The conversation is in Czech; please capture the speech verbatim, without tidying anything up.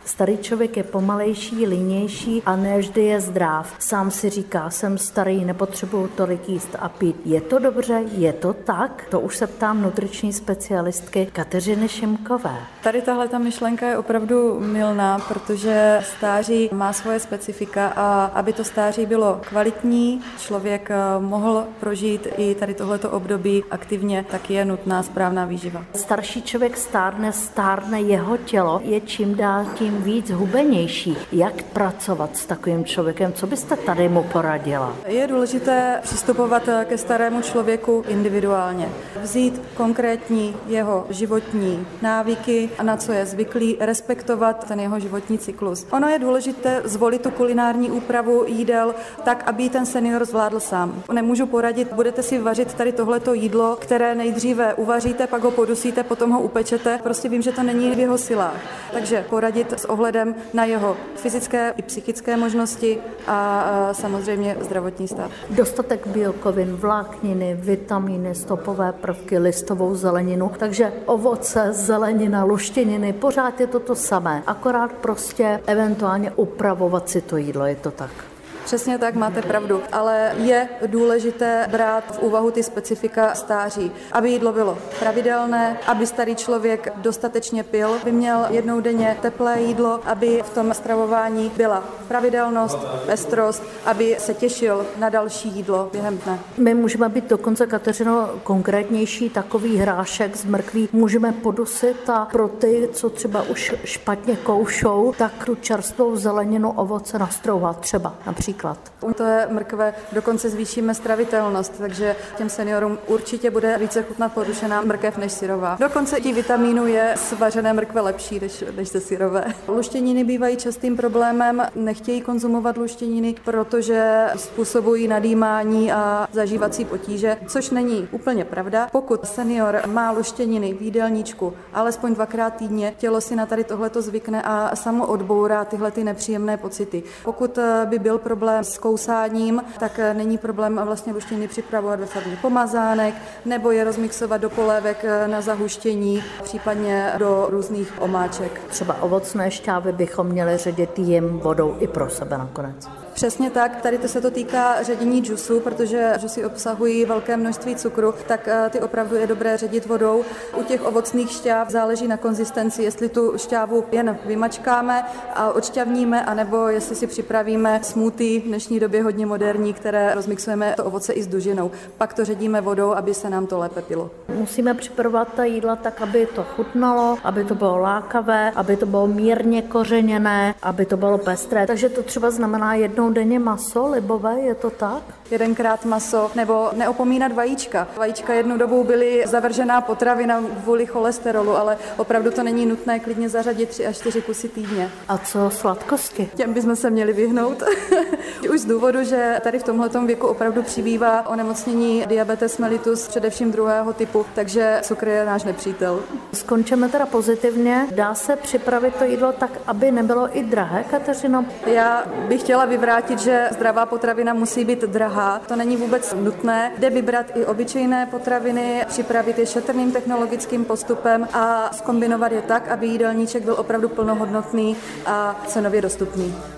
Starý člověk je pomalejší, línější a ne vždy je zdrav. Sám si říká, jsem starý, nepotřebuju tolik jíst a pít. Je to dobře? Je to tak? To už se ptám nutriční specialistky Kateřiny Šimkové. Tady tahle ta myšlenka je opravdu mylná, protože stáří má svoje specifika a aby to stáří bylo kvalitní, člověk mohl prožít i tady tohleto období aktivně, tak je nutná správná výživa. Starší člověk stárne, stárne jeho tělo, je čím dál tím víc hubenější. Jak pracovat s takovým člověkem? Co byste tady mu poradila? Je důležité přistupovat ke starému člověku individuálně. Vzít konkrétní jeho životní návyky, na co je zvyklý, respektovat ten jeho životní cyklus. Ono je důležité zvolit tu kulinární úpravu jídel tak, aby ten senior zvládl sám. Nemůžu poradit, budete si vařit tady tohleto jídlo, které nejdříve uvaříte, pak ho podusíte, potom ho upečete. Prostě vím, že to není v jeho silách. Takže poradit s ohledem na jeho fyzické i psychické možnosti a samozřejmě zdravotní stav. Dostatek bílkovin, vlákniny, vitamíny, stopové prvky, listovou zeleninu, takže ovoce, zelenina, luštěniny, pořád je to to samé, akorát prostě eventuálně upravovat si to jídlo, je to tak. Přesně tak, máte pravdu, ale je důležité brát v úvahu ty specifika stáří. Aby jídlo bylo pravidelné, aby starý člověk dostatečně pil, by měl jednou denně teplé jídlo, aby v tom stravování byla pravidelnost, pestrost, aby se těšil na další jídlo během dne. My můžeme být dokonce, Kateřino, konkrétnější, takový hrášek z mrkví můžeme podusit a pro ty, co třeba už špatně koušou, tak tu čerstvou zeleninu, ovoce nastrouhat třeba například. U té mrkve dokonce zvýšíme stravitelnost, takže těm seniorům určitě bude více chutnat podušená mrkev než syrová. Dokonce i vitamínu je svařené mrkve lepší než, než ze syrové. Luštěniny bývají častým problémem, nechtějí konzumovat luštěniny, protože způsobují nadýmání a zažívací potíže, což není úplně pravda. Pokud senior má luštěniny v jídelníčku alespoň dvakrát týdně, tělo si na tady tohleto zvykne a samo odbourá tyhle ty nepříjemné pocity. Pokud by byl problém s kousáním, tak není problém vlastně luštěniny připravovat ve formě pomazánek nebo je rozmixovat do polévek na zahuštění, případně do různých omáček. Třeba ovocné šťávy bychom měli ředit jim vodou i pro sebe nakonec. Přesně tak, tady to se to týká ředění džusu, protože džusy obsahují velké množství cukru, tak ty opravdu je dobré ředit vodou. U těch ovocných šťáv záleží na konzistenci, jestli tu šťávu jen vymačkáme a odšťavníme, anebo jestli si připravíme smoothie, v dnešní době hodně moderní, které rozmixujeme to ovoce i s dužinou. Pak to ředíme vodou, aby se nám to lépe pilo. Musíme připravovat ta jídla tak, aby to chutnalo, aby to bylo lákavé, aby to bylo mírně kořeněné, aby to bylo pestré. Takže to třeba znamená jednou denně maso, libové, je to tak? Jedenkrát maso, nebo neopomínat vajíčka. Vajíčka jednu dobu byly zavržená potravina kvůli cholesterolu, ale opravdu to není nutné, klidně zařadit tři až čtyři kusy týdně. A co sladkosti? Těm bychom se měli vyhnout. Už z důvodu, že tady v tomhletom věku opravdu přibývá onemocnění diabetes mellitus, především druhého typu, takže cukr je náš nepřítel. Skončíme teda pozitivně. Dá se připravit to jídlo tak, aby nebylo i drahé, Kateřino? Já bych chtěla vyvrátit, že zdravá potravina musí být drahá. To není vůbec nutné. Jde vybrat i obyčejné potraviny, připravit je šetrným technologickým postupem a zkombinovat je tak, aby jídelníček byl opravdu plnohodnotný a cenově dostupný.